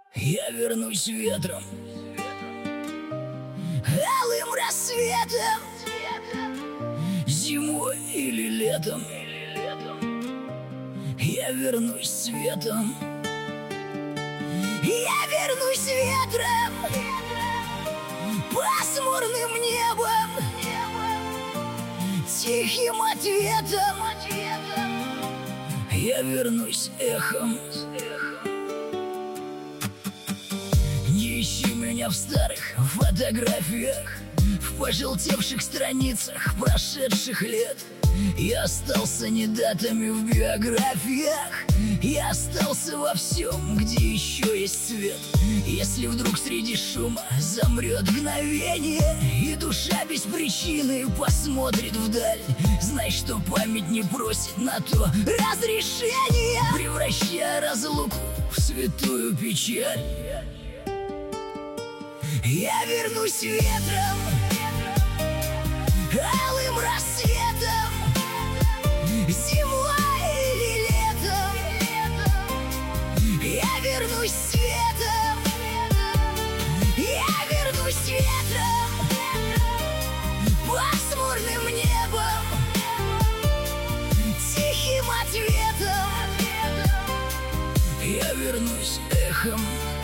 Я вернусь ветром, алым рассветом, зимой или летом. Я вернусь светом, я вернусь ветром, пасмурным небом, тихим ответом. Я вернусь эхом. Не ищи меня в старых фотографиях, в пожелтевших страницах прошедших лет. Я остался не датами в биографиях, я остался во всем, где еще есть свет. Если вдруг среди шума замрет мгновение, и душа без причины посмотрит вдаль, знай, что память не просит на то разрешения, превращая разлуку в святую печаль. Я вернусь ветром, алым рассветом, зимой или летом. Я вернусь светом, я вернусь ветром, пасмурным небом, тихим ответом. Я вернусь эхом.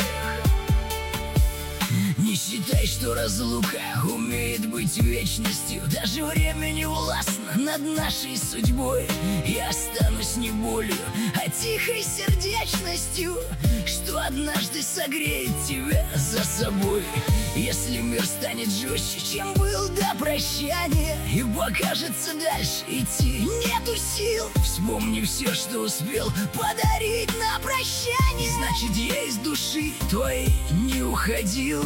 Не считай, что разлука умеет быть вечностью. Даже время не властно над нашей судьбой. Я останусь не болью, а тихой сердечностью, что однажды согреет тебя за собой. Если мир станет жестче, чем был до прощания, и покажется дальше идти нету сил, вспомни все, что успел подарить на прощание. Значит, я из души твоей не уходил.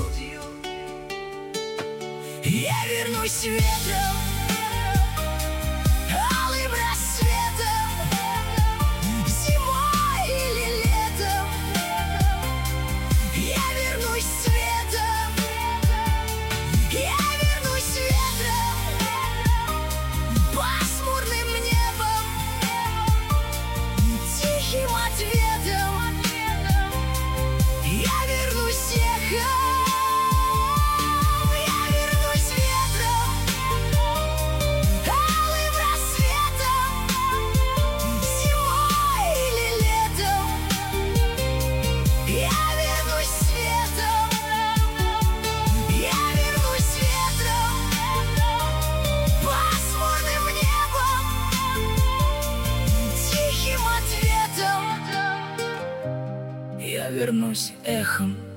Я вернусь ветром, алым рассветом, зимой или летом. Я вернусь светом, я вернусь ветром, пасмурным небом, тихим ответом. Я вернусь эхом. Я вернусь эхом.